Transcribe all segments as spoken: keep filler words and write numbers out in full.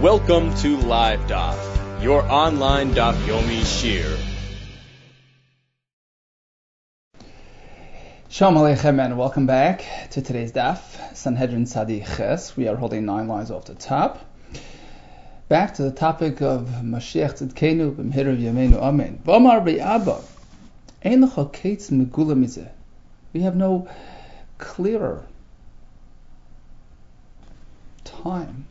Welcome to Live Daf, your online Daf Yomi Shir. Shalom Aleichem and welcome back to today's Daf, Sanhedrin Tzadi Ches. We are holding nine lines off the top. Back to the topic of Mashiach Tzidkenu b'mhirav Yameinu Amen. V'amar b'Abba, ein lecha keitz megula mizeh. We have no clearer time,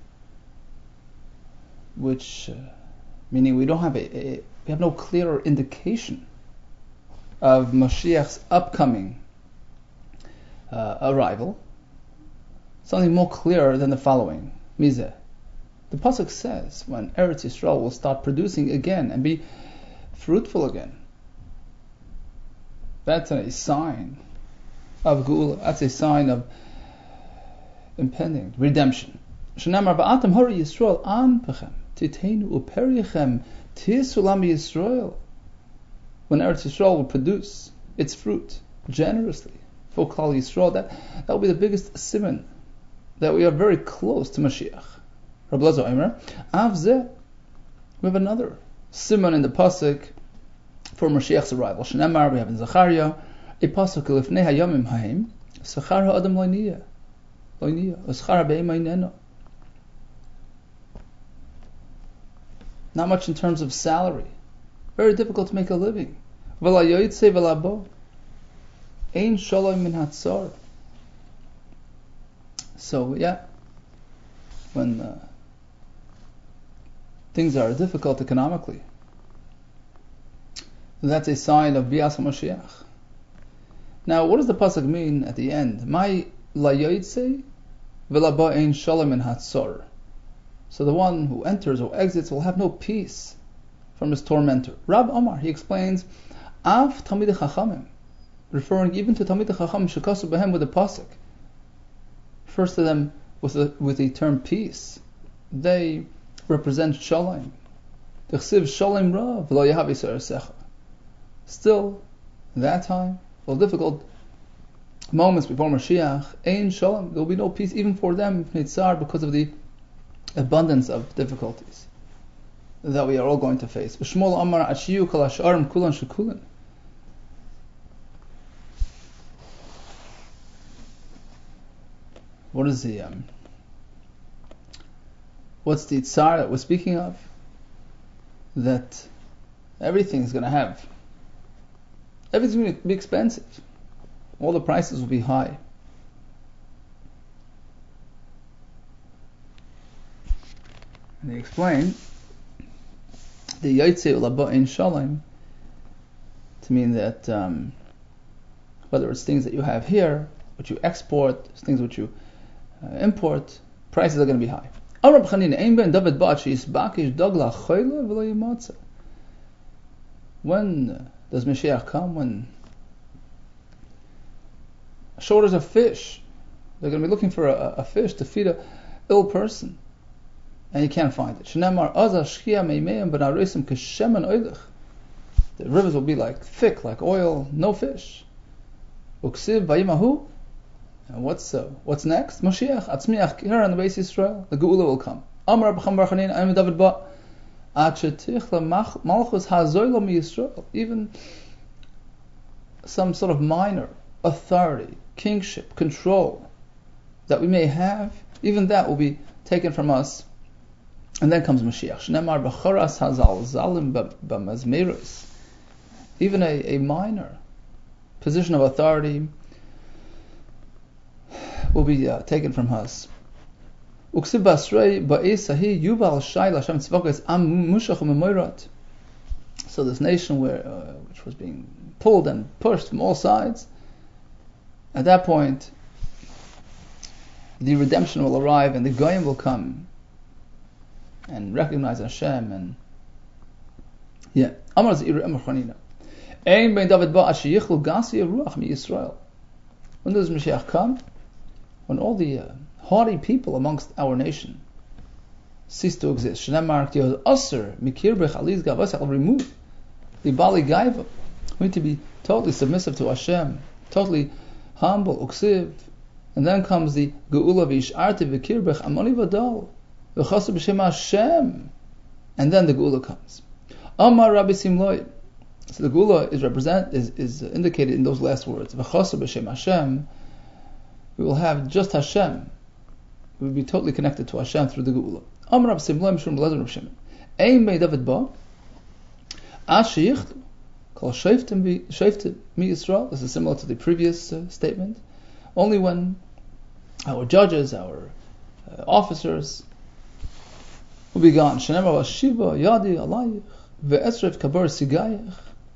which, uh, meaning we don't have a, a, we have no clearer indication of Mashiach's upcoming uh, arrival. Something more clear than the following. Mizeh. The pasuk says when Eretz Yisrael will start producing again and be fruitful again. That's a sign of Geula. That's a sign of impending redemption. Shenamar ba'atam hori Yisrael an pechem titenu uperichem tisulam Yisrael. When Eretz Yisrael will produce its fruit generously for Klal Yisrael, that that will be the biggest siman that we are very close to Mashiach. Rabbi Lezer Omer, Avzeh, we have another siman in the pasuk for Mashiach's arrival. Shenamar, we have in Zechariah a pasuk lifnei hayamim haim sechar ha'adam lo'niyah lo'niyah u'schar ha'be'ema ineno. Not much in terms of salary. Very difficult to make a living. V'la yoytze v'la bo. Ein shalom min hatzar. So, yeah, when uh, things are difficult economically, that's a sign of Bias HaMashiach. Now, what does the pasuk mean at the end? My la yoytze v'la bo ein shalom min hatzar. So the one who enters or exits will have no peace from his tormentor. Rab Omar, he explains, Av Talmidei Chachamim, referring even to Talmidei Chachamim shekasu behem with the pasuk, refers to them with the with the term peace. They represent shalom. T'chsiv shalom ra v'lo yahav yisrael secha. Still, in that time, well, difficult moments before Mashiach, ein shalom, there will be no peace even for them, nitzar, because of the abundance of difficulties that we are all going to face. B'shmol Amar Ashiyu Kol Hash'arim Kulan Shekulan. What is the um, what's the tsar that we're speaking of? That everything is going to have, everything's going to be expensive. All the prices will be high. And they explain the Yaitse Ulaba in Shalom to mean that um, whether it's things that you have here, which you export, things which you uh, import, prices are going to be high. Arab Chanina, Ein ben David Bachi Isbakish Dagla Choyle V'lo Yimatze. When does Mashiach come? When shoulders of fish, they're going to be looking for a, a fish to feed a ill person, and you can't find it. Shnemar Aza Shkia Meimeim Ben Aresim Keshemen Oilech. The rivers will be like thick, like oil, no fish. Uksiv Vayimahu. And what's uh, what's next? Mashiach Atzmiach here on the base Israel. The Geula will come. Amar B'cham Bar Chanin Ayim David Ba. Achetich Malchus Hazoylo Mi Yisrael. Even some sort of minor authority, kingship, control that we may have, even that will be taken from us. And then comes Mashiach. Shnemar b'choras hazal zalim b'mazmeros. Even a, a minor position of authority will be uh, taken from us. Uksib basrei ba'esahi yuval shai l'Hashem tzvokes am mushach u'memoirat. So this nation where uh, which was being pulled and pushed from all sides, at that point, the redemption will arrive and the goyim will come and recognize Hashem. And yeah, Amar Zir Amar Chanina. Ein ben David ba asher yichlu gasi ruach mi Yisrael. When does Mashiach come? When all the uh, haughty people amongst our nation cease to exist. Shnemar K'yod Aser Mikir Bech Aliz Gavas will remove the Bali Gaiva. We need to be totally submissive to Hashem, totally humble, uksiv. And then comes the Geula V'Yisharti V'Kirbech Amoni Vadal. V'chasu b'shem Hashem. And then the Geula comes. Amar Rabbi Simloi. So the Geula is represent is, is indicated in those last words. V'chasu b'shem Hashem. We will have just Hashem. We will be totally connected to Hashem through the Geula. Amar Rabbi Simloi Mishum B'lezer Rav Shimon. Ein mei David ba. Ash sheyichlu. Kol sheiftim mi Yisrael. This is similar to the previous uh, statement. Only when our judges, our uh, officers will be gone. Shenemar v'shiva yadi alayich ve'esref kabar sigayich.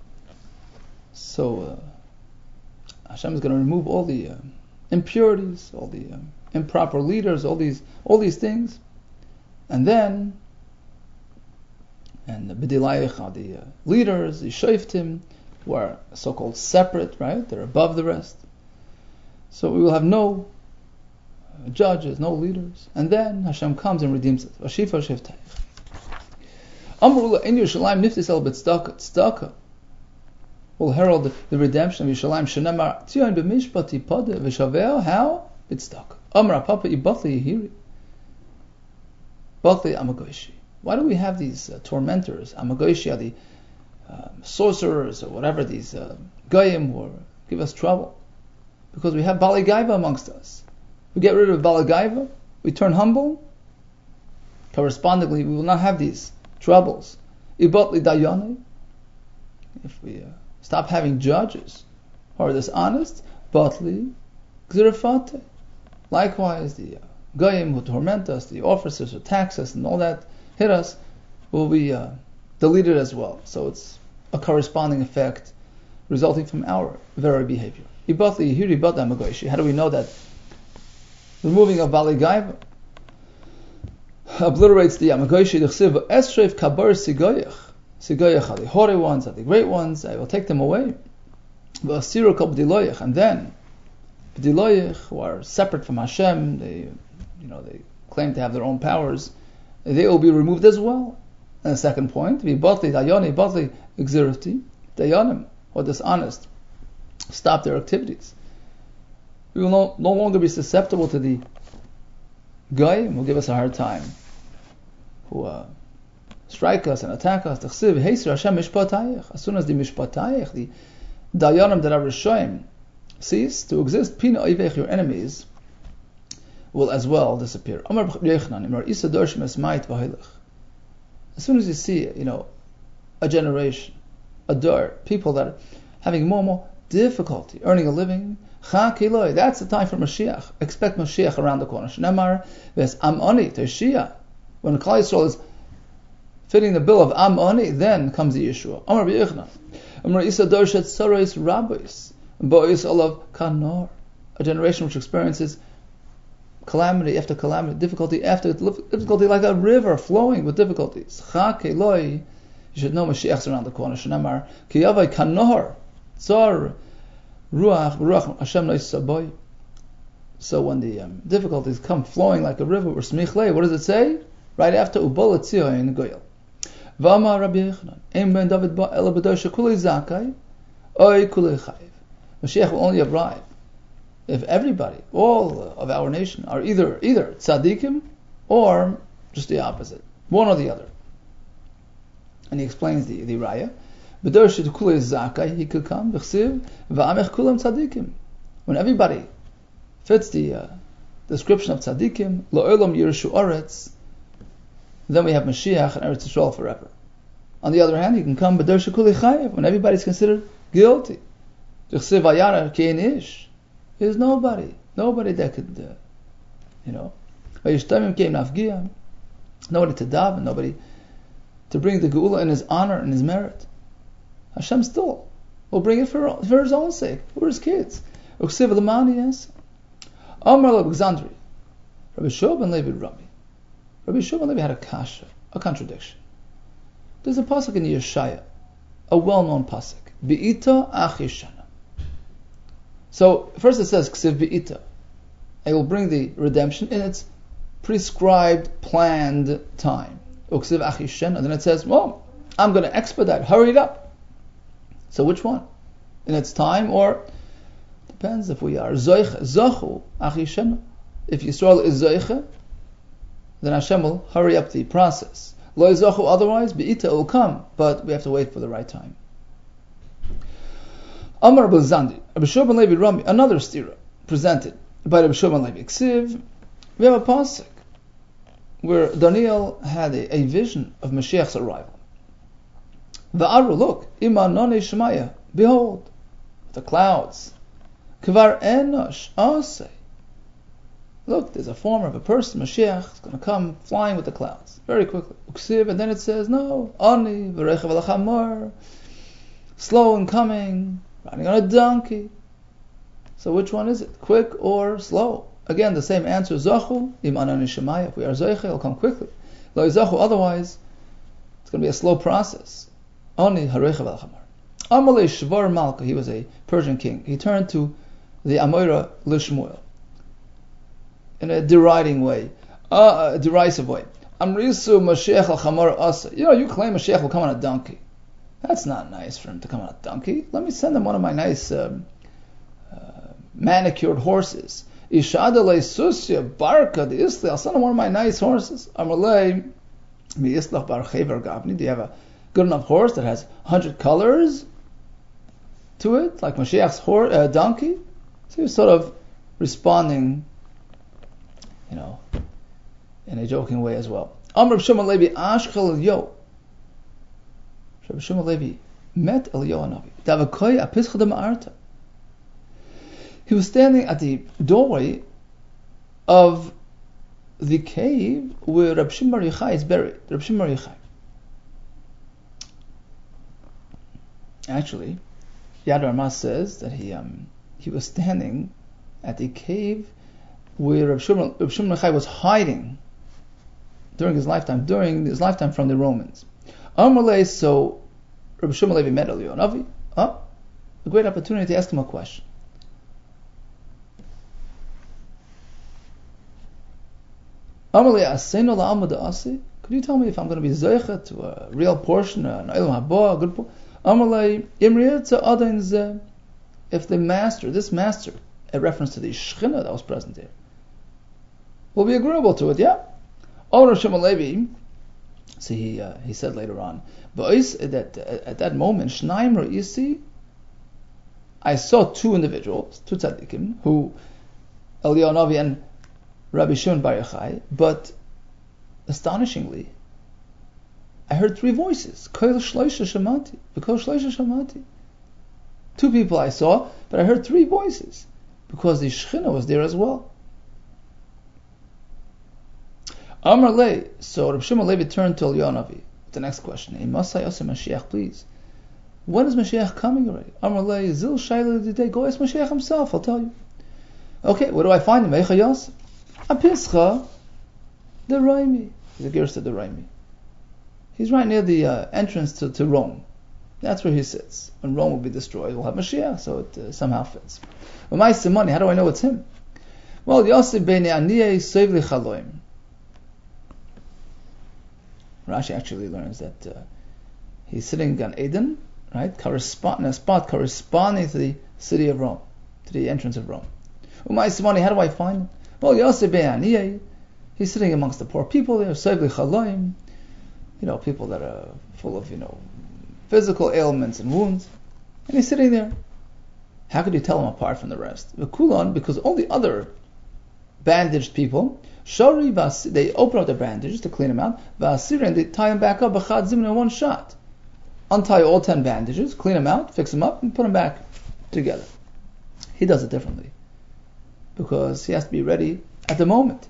So uh, Hashem is going to remove all the uh, impurities, all the uh, improper leaders, all these all these things, and then and the b'dilayich are the uh, leaders, the shoftim, who are so-called separate, right? They're above the rest. So we will have no uh, judges, no leaders, and then Hashem comes and redeems it. Vashifa shivtayich. Amrullah in Yerushalayim niftis el b'tzedakah. Tzedakah will herald the redemption of Yerushalayim. Shenemar tzion b'mishpat yipadeh v'shaveh. How? B'tzedakah. Amra papa ibatli yihiri. Batli amagoshi. Why do we have these uh, tormentors? Amagoshi are the uh, sorcerers or whatever, these uh, goyim who give us trouble. Because we have Bali Gaiva amongst us. We get rid of Bali Gaiva, we turn humble. Correspondingly, we will not have these troubles. Ibatli dayane. If we uh, stop having judges who are dishonest, batli gzirafate. Likewise, the uh, goyim who torment us, the officers who tax us, and all that hit us, will be uh, deleted as well. So it's a corresponding effect resulting from our very behavior. How do we know that removing of Bali Gaiva obliterates the Amagoshi? Esrev kabar sigoyach. Sigoyach are the hoary ones, are the great ones. I will take them away. And then B'diloyach, who are separate from Hashem, they, you know, they claim to have their own powers, they will be removed as well. And the second point, V'batli dayoni, batli exirati, dayanim, or dishonest, stop their activities. We will no, no longer be susceptible to the goyim who give us a hard time, who uh, strike us and attack us. As soon as the mishpatayich, the dayanim that are rishoyim, cease to exist, pina oivech, your enemies will as well disappear. As soon as you see, you know, a generation, a dar, people that are having more and more difficulty earning a living, that's the time for Mashiach. Expect Mashiach around the corner. Shnemar ves amoni teishia. When Klal Yisrael is fitting the bill of amoni, then comes the Yeshua. Amar b'yichna. Amar isa dar shet sarais rabbis. Bo'is olav kanor. A generation which experiences calamity after calamity, difficulty after difficulty, like a river flowing with difficulties. You should know Mashiach's around the corner. Shnemar ki yavai kanor tzar ruach ruach Hashem nois. So when the um, difficulties come flowing like a river, or smichlei, what does it say? Right after ubol etzio in goyel. V'amar Rabbi Yechanan, ein ben David ba ela b'dosha kulei zakai, oy kulei chayiv. Mashiach will only arrive if everybody, all of our nation, are either either tzaddikim or just the opposite, one or the other. And he explains the the raya. B'dosha kulei zakai, he could come b'chsiv v'amech kulam tzaddikim. When everybody fits the uh, description of tzaddikim, lo'olam yirshu oretz, then we have Mashiach and Eretz Yisrael forever. On the other hand, he can come b'dosha kulei chayiv, when everybody's considered guilty. There's nobody, nobody that could, uh, you know, nobody to daven, nobody to bring the geula in his honor and his merit. Hashem still will bring it for, for his own sake, for his kids. Uksiv l'mani yes. Amar l'Alexandri, Rabbi Shua ben Levi Rami. Rabbi Shua ben Levi had a kasha, a contradiction. There's a pasuk in Yeshaya, a well-known pasuk. Bi'ita achishana. So first it says Ksiv Bi'ita. I will bring the redemption in its prescribed, planned time. Uksiv Achishana. And then it says, well, I'm going to expedite, hurry it up. So which one? In its time, or depends if we are Zoiche, Zochu Achishana. If Yisrael is Zoiche, then Hashem will hurry up the process. Lo yizachu, otherwise, be'ita, it will come, but we have to wait for the right time. Amar Bazandi, Rabbi Shua ben Levi Rami, another stira presented by Rabbi Shua ben Levi Ksiv. We have a pasuk where Daniel had a, a vision of Mashiach's arrival. Va'aru, look, ima nonei shemaya, behold, the clouds. Kvar enosh aseh. Look, there's a form of a person, Mashiach, is going to come flying with the clouds very quickly. Uksiv, and then it says, no, ani v'rechav al chamor, slow in coming, riding on a donkey. So which one is it? Quick or slow? Again, the same answer, zachu, im anani shemaya. If we are zoiche, it'll come quickly. Lo zachu, otherwise, it's going to be a slow process. Ani harechav al chamor. Amalei Shvar Malka, he was a Persian king. He turned to the Amoira Lishmuel in a deriding way, uh, a derisive way. Amrisu Mashiach al Chamor Asa. You know, you claim Mashiach will come on a donkey. That's not nice for him to come on a donkey. Let me send him one of my nice um, uh, manicured horses. Ishadalei Susya Barka the Isli. I'll send him one of my nice horses. Amalei Mi Islach Bar Chever Gavni. Do you have a good enough horse that has a hundred colors to it, like Mashiach's horse, uh, donkey? So he was sort of responding, you know, in a joking way as well. Amr Shimon Levi Ashkel Elyo. Rabbi Shimon Levi met Elyo Hanavi. Davakoy apischad ma'arta. He was standing at the doorway of the cave where Rabbi Shimon Bar Yochai is buried. Rabbi Shimon Bar Yochai. Actually, Yad Ramah says that he um, he was standing at the cave where Rabbi Shimon Bar Yochai was hiding during his lifetime, during his lifetime from the Romans. Amalei, so Rabbi Shimon Levi met Elyo Hanavi. Oh, a great opportunity to ask him a question. Amalei Aseinu la'alma da'asi. Could you tell me if I'm going to be zeicha to a real portion, an olam haba, a good portion? Amalei imriyat adin zeh. If the master, this master, a reference to the Shechina that was present there, will be agreeable to it, yeah. Oh, Rabbi Shimon Levi, so he uh, he said later on, but that uh, at that moment, Shnaim Ra'isi, I saw two individuals, two tzaddikim, who Elyo Hanavi and Rabbi Shimon Bar Yochai, but astonishingly, I heard three voices. Kol shloisha shamati, v'kol shloisha shamati. Two people I saw, but I heard three voices because the Shechina was there as well. Amar le, so Rabbi Shimon Levi turned to Elyo Hanavi. The next question: Masai Yosem Mashiach, please. When is Mashiach coming already? Amar le, Zil Shaila today. Go ask Mashiach himself. I'll tell you. Okay, where do I find him? Eicha Yosef. Apischa, the Raimi. The Gersa the Raimi. He's right near the uh, entrance to, to Rome. That's where he sits. When Rome will be destroyed, we'll have Mashiach, so it uh, somehow fits. But my Simoni, how do I know it's him? Well, Yosef ben Aniyeh Seivli Chaloim. Rashi actually learns that uh, he's sitting in Gan Eden, right, correspond, in a spot corresponding to the city of Rome, to the entrance of Rome. My Simoni, how do I find him? Well, Yosef ben Aniyeh, he's sitting amongst the poor people there, Seivli Chaloim, you know, people that are full of, you know, physical ailments and wounds, and he's sitting there. How could you tell him apart from the rest? V'kulon, because all the other bandaged people, shari vas, they open up their bandages to clean them out, vasir, and they tie them back up, b'chad zimun, in one shot. Untie all ten bandages, clean them out, fix them up, and put them back together. He does it differently, because he has to be ready at the moment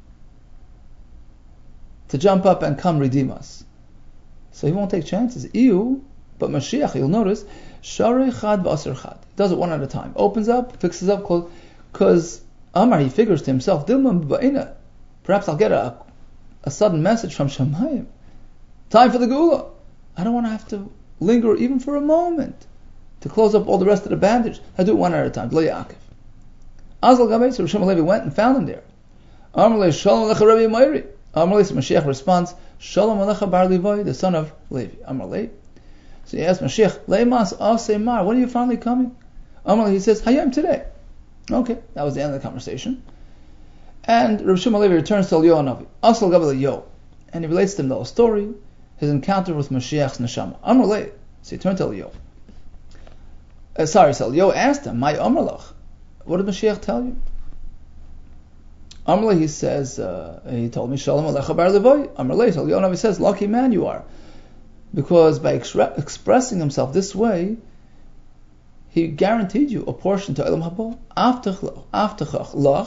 to jump up and come redeem us. So he won't take chances. Ew, but Mashiach, you'll notice, Sharei Chad v'Aser Chad. He does it one at a time. Opens up, fixes up, because Amar, he figures to himself, Dilma b'ba'ina. Perhaps I'll get a, a sudden message from Shamayim. Time for the Geula. I don't want to have to linger even for a moment to close up all the rest of the bandage. I do it one at a time. Lo Yaakov. Azal Gabei, so Shimon Levi went and found him there. Amar le Shalom Alecha Rabbi Meiri. Amar le, so Mashiach responds, Shalom Alecha Bar Levi, the son of Levi. Amar le. So he asks Mashiach, Leimas Aseh Mar, when are you finally coming? Amar le, he says, Hayam today. Okay, that was the end of the conversation. And Rav Shimon Levi returns to Eliyahu Navi. Asal Gabel Yo, and he relates to him the whole story, his encounter with Mashiach's neshama. Amar Lei, so he turned to Eliyahu. Uh, sorry, so Eliyahu asked him, "My Amar Lach, what did Mashiach tell you?" Amar Lei, he says, uh, he told me, Shalom Alecha Bar Levoy. Amar Lei, so Eliyahu Navi says, lucky man you are, because by ex- expressing himself this way, he guaranteed you a portion to Elam Haba. Aftachach lach.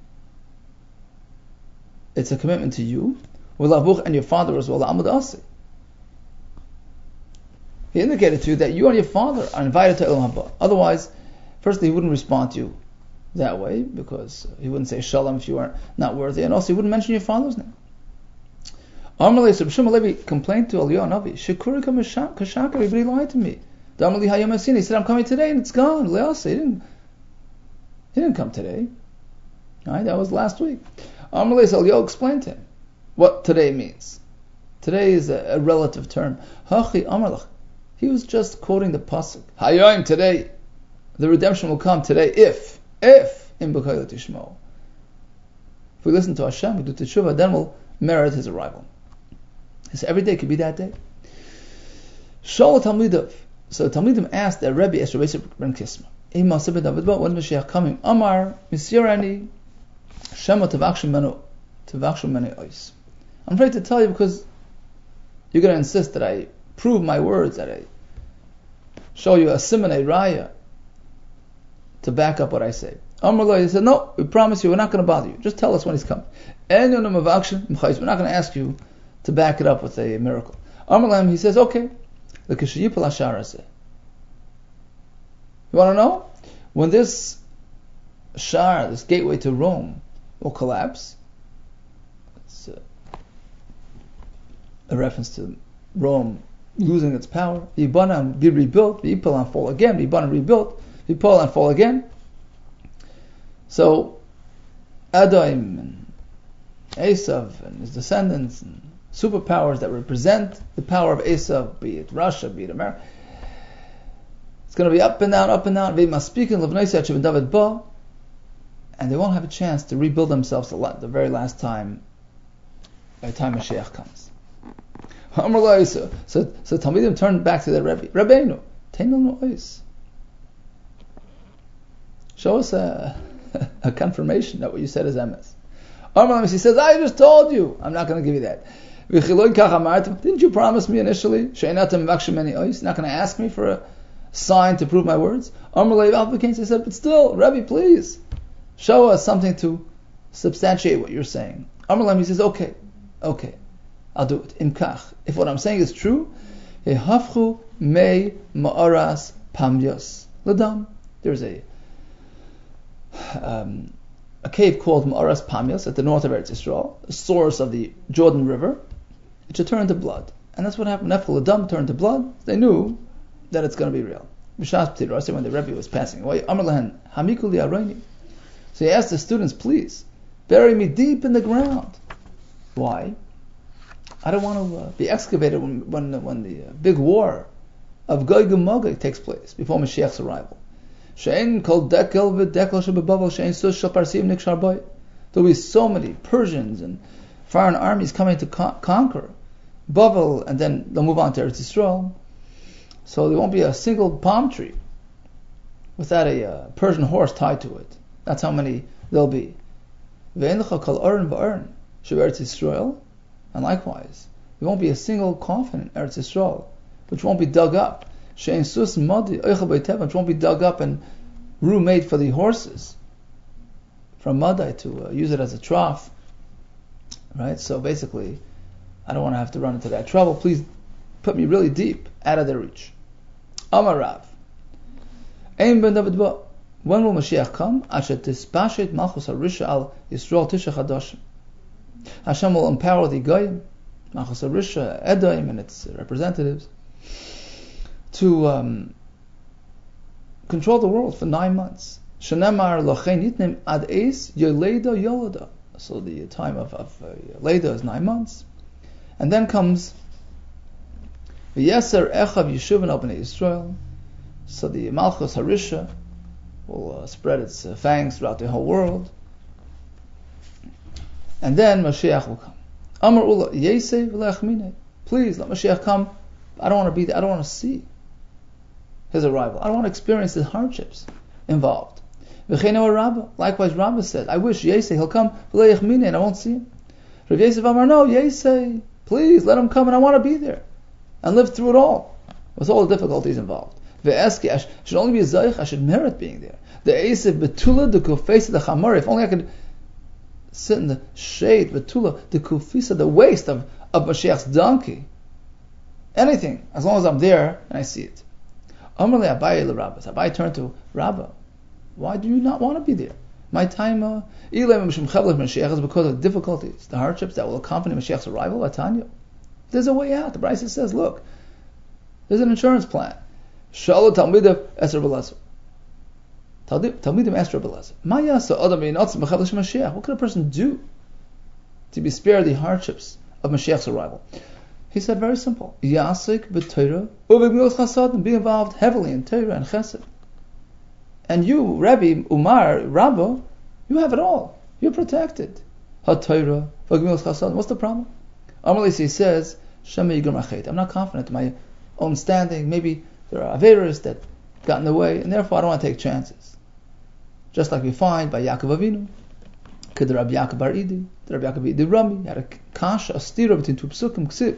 It's a commitment to you, and your father as well. He indicated to you that you and your father are invited to Elam Haba. Otherwise, firstly, he wouldn't respond to you that way, because he wouldn't say Shalom if you are not worthy, and also he wouldn't mention your father's name. Amalei Reb Shimon Levi complained to Eliyahu Navi, Shekurika Kashaka, everybody lied to me. Damali Hayom Asini, he said, I'm coming today, and it's gone. Leasa, he didn't, he didn't come today. All right, that was last week. Amalei Eliyahu explained to him what today means. Today is a, a relative term. Hachi Amalach. He was just quoting the pasuk. Hayom, today, the redemption will come today if, if, in B'chayla Tishmo. If we listen to Hashem, we do Teshuvah, then we'll merit his arrival. So every day could be that day. Shal Talmidav. So Talmidim asked their Rebbe Esher Beiser Ben Kisma, Ima Sibed David, when is Mashiach coming? Amar, Misirani, Shema Tavakshim Menu, Tavakshim Menu Ois. I'm afraid to tell you because you're going to insist that I prove my words, that I show you a simone raya to back up what I say. Amar, he said, no, we promise you, we're not going to bother you. Just tell us when he's coming. We're not going to ask you to back it up with a miracle. Amar, he says, okay. You want to know? When this shar, this gateway to Rome, will collapse, it's a, a reference to Rome losing its power. Yibana and be rebuilt, Yipal and fall again, Yibana rebuilt, Yipal and fall again. So, Adom and Esav and his descendants and superpowers that represent the power of Esav, be it Russia, be it America, it's going to be up and down, up and down. They must speak in David Ba, and they won't have a chance to rebuild themselves the very last time, by the time Mashiach comes. So, so, so Talmidim turned back to their Rebbe. Rebbeinu, Teinul No'is. Show us a, a confirmation that what you said is emes. He says, I just told you. I'm not going to give you that. Didn't you promise me initially? You're not going to ask me for a sign to prove my words? He said, but still, Rebbe, please, show us something to substantiate what you're saying. He says, okay, okay, I'll do it. Imkach. If what I'm saying is true, Hafchu mei ma'aras pamyos ladam. There's a um, a cave called Ma'aras Pamyos at the north of Eretz Yisrael, a source of the Jordan River. It should turn into blood, and that's what happened. Nefel Ladam turned to blood. They knew that it's going to be real. B'shas P'tirah, when the Rebbe was passing away, Amar Lahen Hamiku li Arayni. So he asked the students, please bury me deep in the ground. Why? I don't want to uh, be excavated when when, when the uh, big war of Gog and Magog takes place before Mashiach's arrival. Shein kol dekel v'dekel shebebavel shein sus shel parsim nikshar boy. There'll be so many Persians and foreign armies coming to con- conquer Bavel, and then they'll move on to Eretz Yisrael. So there won't be a single palm tree without a uh, Persian horse tied to it. That's how many there'll be. Ve'en lecha kol oren va'oren shel Eretz Yisrael. And likewise, there won't be a single coffin in Eretz Yisrael which won't be dug up. Shein sus madi oichel b'tev, which won't be dug up and room made for the horses from Madai to uh, use it as a trough. Right? So basically, I don't want to have to run into that trouble. Please put me really deep, out of their reach. Amar Rav. Ein ben David ba. When will Mashiach come? Asher tispashet malchus harisha al Yisrael tisha chadashim. Hashem will empower the Goyim, Malchus Harisha, Edom, and its representatives, to um, control the world for nine months. Shenemar lochein yitnem ad eis yoleida yoloda. So the time of, of uh, Leda is nine months. And then comes V'yeser echav yeshuvin al b'nei Yisrael. So the Malchus Harisha will uh, spread its uh, fangs throughout the whole world. And then Mashiach will come. Amar Ula, Yesei v'lechmine. Please, let Mashiach come. I don't want to be there. I don't want to see his arrival. I don't want to experience the hardships involved. Likewise, Rabbah said, I wish Yesei, he'll come, and I won't see him. Rav Yosef Amar, no, Yesei, please, let him come, and I want to be there. And live through it all, with all the difficulties involved. Ve'eski, I should only be a Zayich, I should merit being there. The Eisef Betula, the Kufesa, the Chamar, if only I could sit in the shade, Betula, the Kufisa, the waist of, of Mashiach's donkey. Anything, as long as I'm there and I see it. Amarle Abaye l'Rabbah. Abaye turned to Rabbah. Why do you not want to be there? My time, uh, Mashiach is because of the difficulties, the hardships that will accompany Mashiach's arrival. Atanya. There's a way out. The Brisa says, look, there's an insurance plan. Shala Talmidav Esra B'Lezer. Talmidim asked Rabbi Lezer, what could a person do to be spared the hardships of Mashiach's arrival? He said, very simple. Yasik b'Torah uv'gemilas chasadim. Be involved heavily in Torah and Chesed. And you, Rabbi Umar, Rabba, you have it all. You're protected. Ha-Torah v'gemilas chasadim. What's the problem? Amalisi he says, Shema yigam achet. I'm not confident in my own standing. Maybe there are averas that got in the way, and therefore I don't want to take chances. Just like we find by Yaakov Avinu, Kid Rabbi Yaakov Bar Idi, Rabbi Yaakov Idi Rami, had a kasha, a stira between two psukim, ksiv.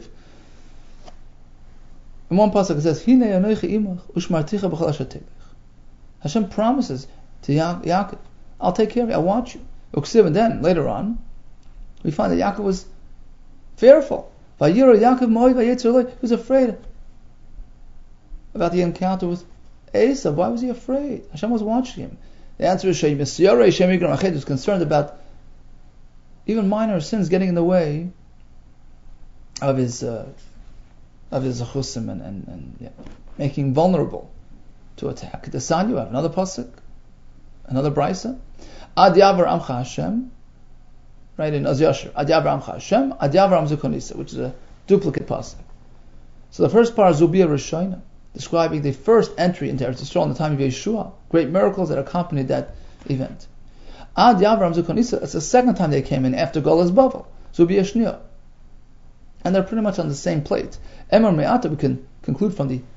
In one pasuk it says, Hine anoichi imach, ushmarticha b'chol asher. Hashem promises to ya- Yaakov, I'll take care of you, I'll watch you. Uksiv, and then, later on, we find that Yaakov was fearful. Vayira Yaakov moed vayetzer loy, he was afraid about the encounter with Esav. Why was he afraid? Hashem was watching him. The answer is Shem Yisrael, Shem Yigram Ached was concerned about even minor sins getting in the way of his uh, of his zachusim and, and, and yeah, making vulnerable to attack. The San, you have another pasuk, another brisa. Ad Yavar Amcha Hashem, right in Az Yashar. Ad Yavar Amcha Hashem, Ad Yavar Am Zukonisa, which is a duplicate pasuk. So the first part is Zubia Rishonim, describing the first entry into Eretz Yisrael in the time of Yeshua, great miracles that accompanied that event. Ad Yavram Zukonisa, it's the second time they came in after Golas Bavel, Zubi Yeshnia. And they're pretty much on the same plate. Emor Me'ata, we can conclude from the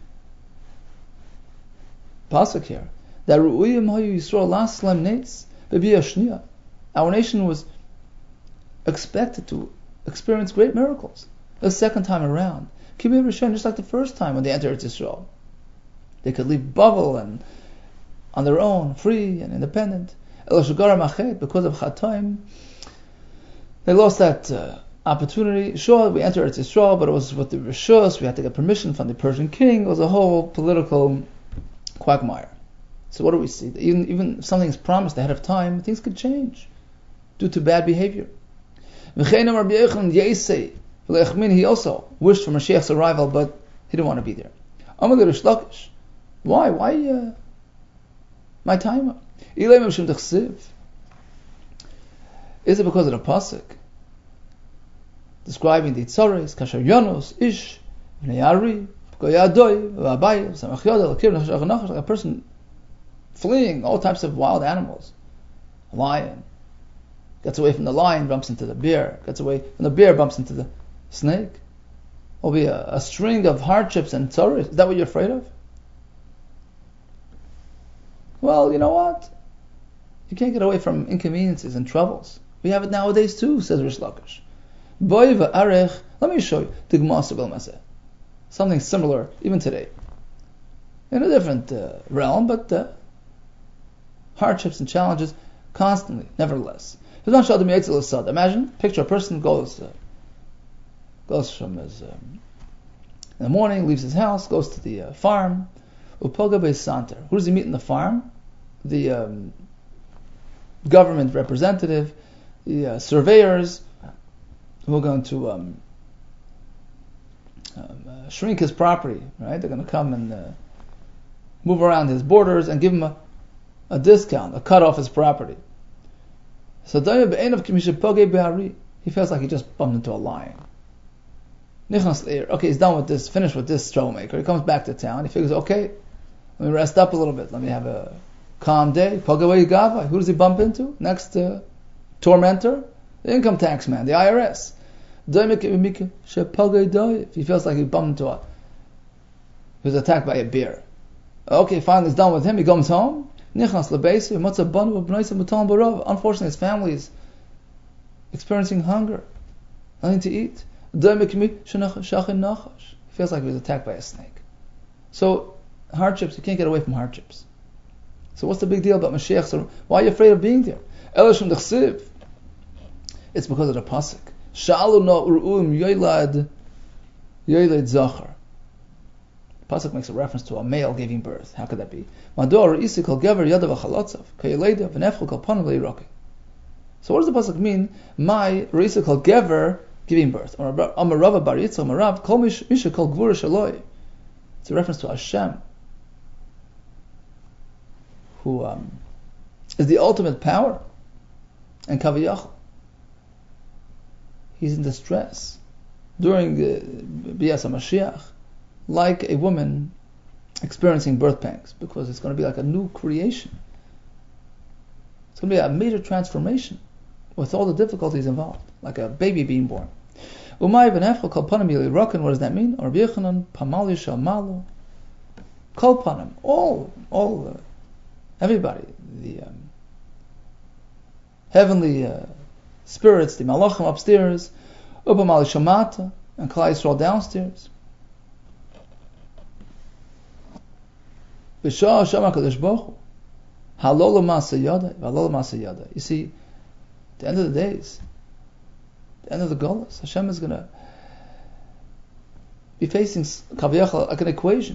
pasuk here, that Ru'uyim Hayu Yisrael Laslem Neitz, Bebi Yeshnia. Our nation was expected to experience great miracles the second time around. Kibir Rishon, just like the first time when they entered Israel. They could leave Bavel and on their own, free and independent. El Shugara Machet, because of Chatoim, they lost that uh, opportunity. Sure, we entered Israel, but it was with the Rishos, we had to get permission from the Persian king. It was a whole political quagmire. So what do we see? Even, even if something is promised ahead of time, things could change due to bad behavior. He also wished for Mashiach's arrival, but he didn't want to be there. Why? Why uh, my time? Is it because of the pasuk describing the tzares, kasher yonos, ish, v'nei goyadoi, v'abayim, samach yodel, akir, nachashach, nachashach, like a person fleeing all types of wild animals. A lion gets away from the lion, bumps into the bear. Gets away from the bear, bumps into the snake. Will be a, a string of hardships and tzares. Is that what you're afraid of? Well, you know what? You can't get away from inconveniences and troubles. We have it nowadays too, says Rish Lakish. Boiva arech. Let me show you. Tigma something similar even today, in a different uh, realm, but uh, hardships and challenges constantly, nevertheless. Imagine, picture a person goes uh, goes from his um, in the morning, leaves his house, goes to the uh, farm. Upoga Beisanter. Who does he meet in the farm? The um, government representative, the uh, surveyors, who are going to um, um, uh, shrink his property. Right? They're going to come and uh, move around his borders and give him a, a discount, a cut off his property. So he feels like he just bumped into a lion. Okay, he's done with this, finished with this troublemaker. He comes back to town. He figures, okay, let me rest up a little bit. Let me have a calm day. Who does he bump into? Next uh, tormentor? the income tax man, the I R S. If he feels like he bumped into a, he was attacked by a bear. Okay, finally it's done with him. He comes home. Unfortunately, his family is experiencing hunger, nothing to eat. He feels like he was attacked by a snake. So hardships, you can't get away from hardships. So what's the big deal about Mashiach? So why are you afraid of being there? It's because of the pasuk. Pasuk makes a reference to a male giving birth. How could that be? So what does the pasuk mean? My reisa kol gever giving birth. It's a reference to Hashem, who um, is the ultimate power, and Kaviyachal. He's in distress during the Bias HaMashiach, like a woman experiencing birth pangs, because it's going to be like a new creation. It's going to be a major transformation with all the difficulties involved, like a baby being born. What does that mean? All, all, uh, everybody, the um, heavenly uh, spirits, the malachim upstairs, Upamali Shamata, and Klal Yisrael downstairs. B'shah Shama Kadosh Baruch Hu, Halol Masa Yada, Halol Masa Yada. You see, at the end of the days, the end of the Golas, Hashem is going to be facing Kaviyachal like an equation.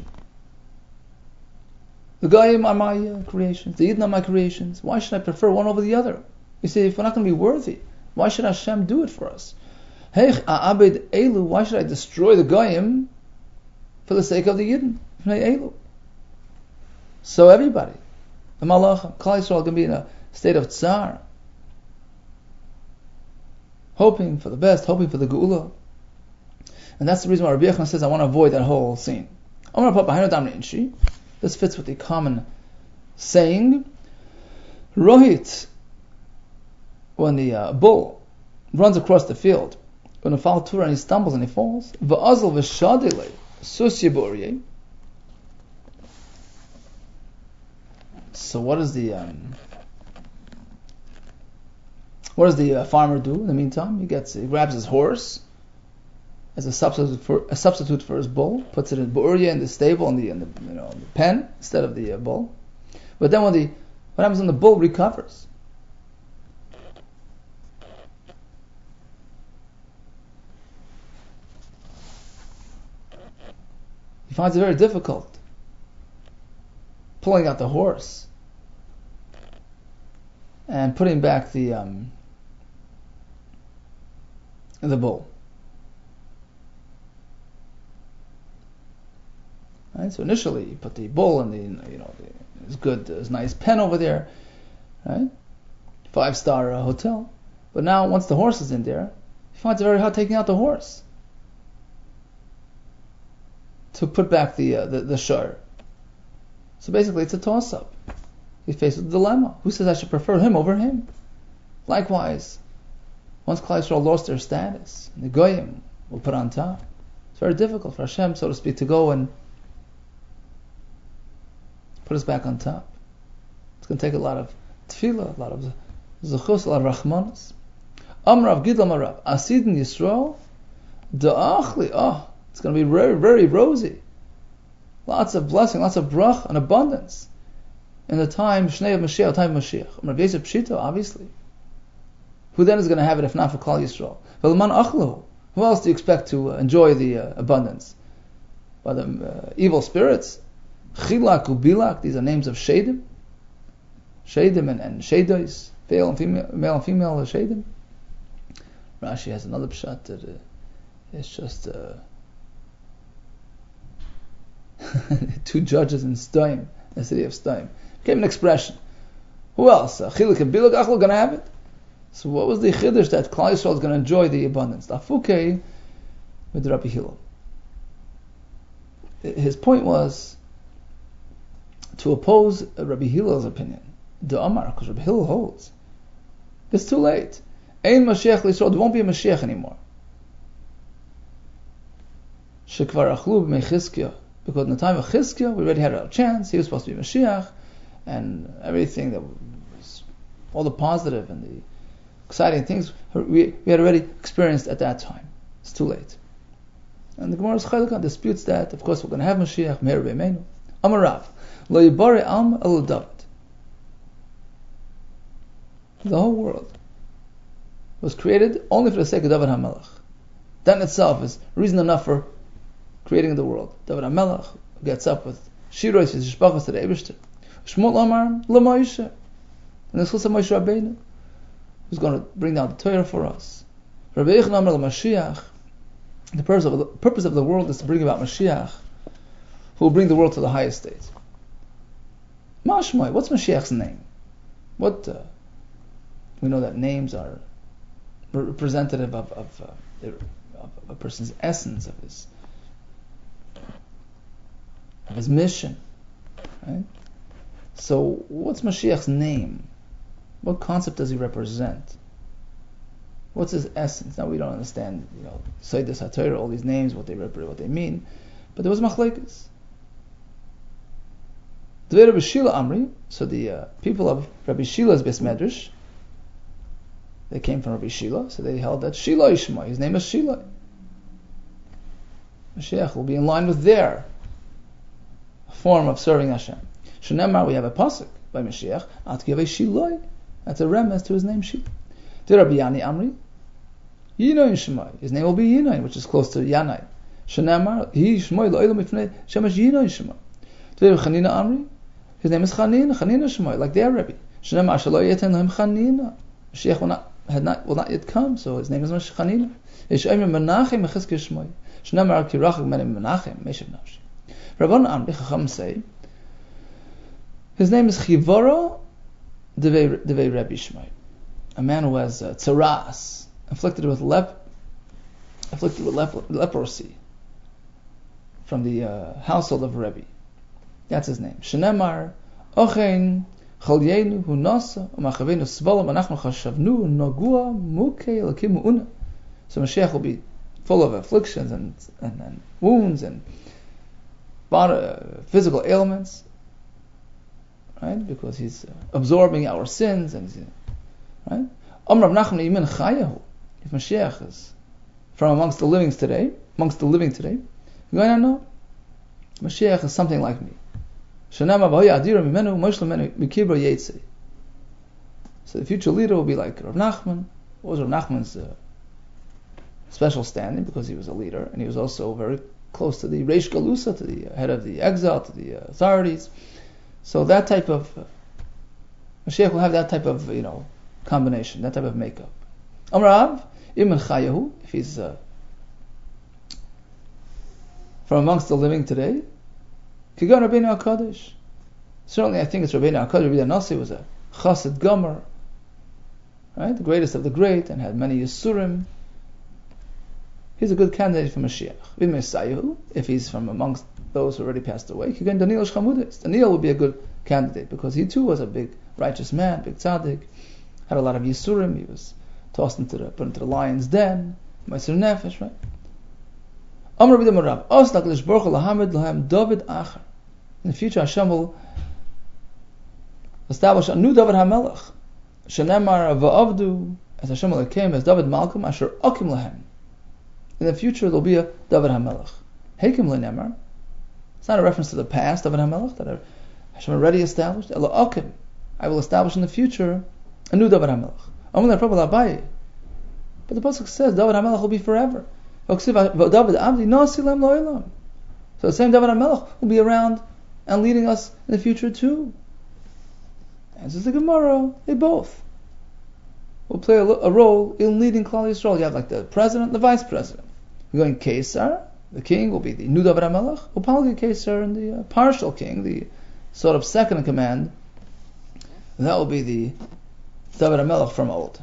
The Goyim are my uh, creations, the Yidden are my creations. Why should I prefer one over the other? You see, if we're not going to be worthy, why should Hashem do it for us? Hey, A'abed Elu, why should I destroy the Goyim for the sake of the Yidden? Elu. So everybody, the Malachim, Klal Yisrael, can be in a state of tsar, hoping for the best, hoping for the Geula. And that's the reason why Rabbi Yochanan says, I want to avoid that whole scene. This fits with the common saying, Rohit, when the uh, bull runs across the field, when a Fal Turah and he stumbles and he falls, V'azal v'shadile, susya b'oriyeh. So what does the um, what does the uh, farmer do in the meantime? He gets he grabs his horse as a substitute for a substitute for his bull, puts it in b'oriyeh in the stable in the, in the you know the pen instead of the uh, bull. But then when the what happens when the bull recovers? He finds it very difficult pulling out the horse and putting back the um, the bull. Right? So initially, you put the bull in the you know the, it's good, there's nice pen over there, right? Five star uh, hotel. But now, once the horse is in there, he finds it very hard taking out the horse to put back the uh, the, the shur. So basically, it's a toss-up. He's faced with a dilemma. Who says I should prefer him over him? Likewise, once Klal Yisrael lost their status, the Goyim will put on top. It's very difficult for Hashem, so to speak, to go and put us back on top. It's going to take a lot of tefillah, a lot of zechus, a lot of rachmanas. Amrav Gidlam Arav, Asidin Yisrael, Da'achli, oh, it's going to be very, very rosy. Lots of blessing, lots of brach and abundance. In the time, Shnei of Mashiach, time of Mashiach. Rabbi Yosef Pshito, obviously. Who then is going to have it if not for Klal Yisrael? V'leman achlu. Who else do you expect to uh, enjoy the uh, abundance? By the uh, evil spirits? Chilak ubilak, these are names of Shadim. Shadim and, and Shadois, male and female, male and female Shadim. Rashi has another pshat that uh, it's just uh, two judges in Stoim, the city of Stoim. Became an expression. Who else? Chilak and Bilak Achlu going to have it? So what was the chiddush that Klal Yisrael is going to enjoy the abundance? Afukei with Rabbi Hillel. His point was to oppose Rabbi Hillel's opinion. The Amar, because Rabbi Hillel holds. It's too late. Ein Mashiach l'Yisrael, there won't be a Mashiach anymore. Shekvar achlu b'mei Chizkiah, because in the time of Chizkiah, we already had our chance, he was supposed to be Mashiach, and everything that was, all the positive and the exciting things, we, we had already experienced at that time. It's too late. And the Gemara's Chaylekan disputes that. Of course, we're going to have Mashiach, Meir B'Emeinu. Amar Rav, Lo Yibare Alma El David. The whole world was created only for the sake of David HaMelech. That in itself is reason enough for creating the world. David HaMelech gets up with Shirois, his Shpachas to the Eibishter. Shmuel Amar Le Moshe. And this was Moshe Rabbeinu, who's going to bring down the Torah for us. Rabbi Yechon Amar Le Mashiach. The purpose of the purpose of the world is to bring about Mashiach, who will bring the world to the highest state. Mashmai, what's Mashiach's name? What uh, we know that names are representative of of, uh, of a person's essence, of his of his mission, right? So, what's Mashiach's name? What concept does he represent? What's his essence? Now we don't understand, you know, Seidas HaTorah, all these names, what they represent, what they mean. But there was machlekes. The Rabbi Shila Amri, so the uh, people of Rabbi Shila's Beis Medrash, they came from Rabbi Shila, so they held that Shila Ishma, his name is Shila. Mashiach will be in line with their form of serving Hashem. Shenemar, we have a pasuk by Mashiach, At Gevei Shiloi. That's a remez to his name Shila. The Rabbi Yani Amri, Yinoin Shemai. His name will be Yinoin, which is close to Yanai. Shenemar, Hi Shemai Lo'ilam Ifnei Shemesh Yinoin Shemai. The Rabbi Chanina Amri, his name is Chanina, Chanina Shemai, like their Rebbe. Shenemar Shelo Yeten Lahem Chanina. Mashiach will not had not will not yet come, so his name is Chanina. Yeshayim Menachem Mechizke Shemai. Shenemar Kirachik Menem Menachem Meshav Nafshi. Rabban Amri Chacham say, his name is Chivora Devei Rebbe Shemai. A man who has uh, tzaras, afflicted with lep, afflicted with lep- leprosy, from the uh, household of Rebbe. That's his name. Shenemar, Ochein, Chalyenu, Hunasa, Umachavenu Svalam, Anachnu Chashavnu, Nogua, Muke, Lakimu Una. So Mashiach will be full of afflictions and and, and wounds and body, uh, physical ailments, right? Because he's uh, absorbing our sins and he's, right? Amr Rav Nachman Yimin Chayahu. If Mashiach is from amongst the living today, amongst the living today, you're going to know Mashiach is something like me. Shanama v'hoya adira mimenu moshe lemenu mikibra yetze. So the future leader will be like Rav Nachman. What was Rav Nachman's uh, special standing? Because he was a leader and he was also very close to the Reish Galusa, to the head of the exile, to the uh, authorities. So that type of uh, Mashiach will have that type of, you know, combination, that type of makeup. Amrav, Ibn Chayahu, if he's uh, from amongst the living today, Kigan Rabbeinu HaKadosh. Certainly I think it's Rabbeinu HaKadosh. Rabbeinu Nasi was a Chassid Gomer, right? The greatest of the great, and had many Yisurim. He's a good candidate for Mashiach. Ibn Mesayahu, if he's from amongst those who already passed away, Kigan Daniel Shchamudis. Daniel would be a good candidate, because he too was a big righteous man, big tzaddik, had a lot of Yisurim. He was tossed into the, put into the lion's den, Meiser Nefesh, right? Amr Rabbi Marav, Oslak Lishborch Lahamed Lahem David Acher. In the future, Hashem will establish a new David HaMelech. Shenemar Va'avdu, as Hashem will came as David Malcolm, Asher Okim Lahem. In the future, there will be a David HaMelech. Hekim Lenemar. It's not a reference to the past David HaMelech that Hashem already established. Ela Okim. I will establish in the future a new David HaMelech. Amalei Prabhu Abaye. But the pasuk says David HaMelech will be forever. So the same David HaMelech will be around and leading us in the future too. Answers the Gemara, they both will play a, a role in leading Klal Yisrael. You have like the president, the vice president. You're going Kesar, the king will be the new David HaMelech, Upalgi Kesar, and the uh, partial king, the sort of second in command. That will be the David HaMelech from old.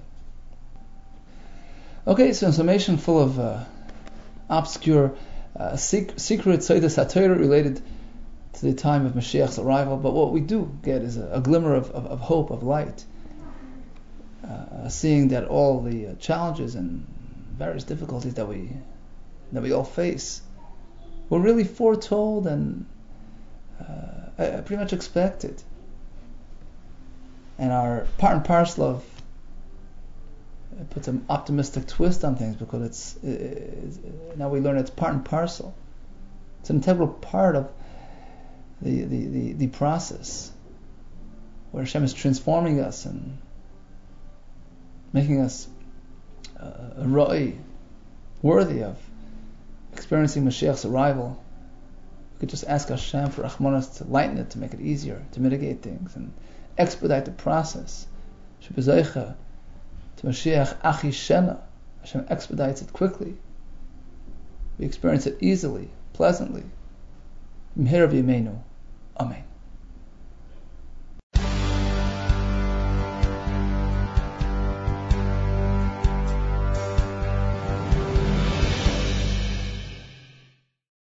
Okay, so information full of uh, obscure, uh, sec- secret Seidas HaTorah related to the time of Mashiach's arrival, but what we do get is a, a glimmer of, of, of hope, of light. uh, seeing that all the uh, challenges and various difficulties that we that we all face were really foretold and uh, pretty much expected, and are part and parcel of. It puts an optimistic twist on things because it's, it's now we learn it's part and parcel. It's an integral part of the the, the, the process where Hashem is transforming us and making us uh, a ra'i, worthy of experiencing Mashiach's arrival. We could just ask Hashem for Rachmanas to lighten it, to make it easier, to mitigate things and expedite the process. Shebezeicha to Mashiach Achi Shena, Hashem expedites it quickly. We experience it easily, pleasantly. Mihira v'yimeinu. Amen.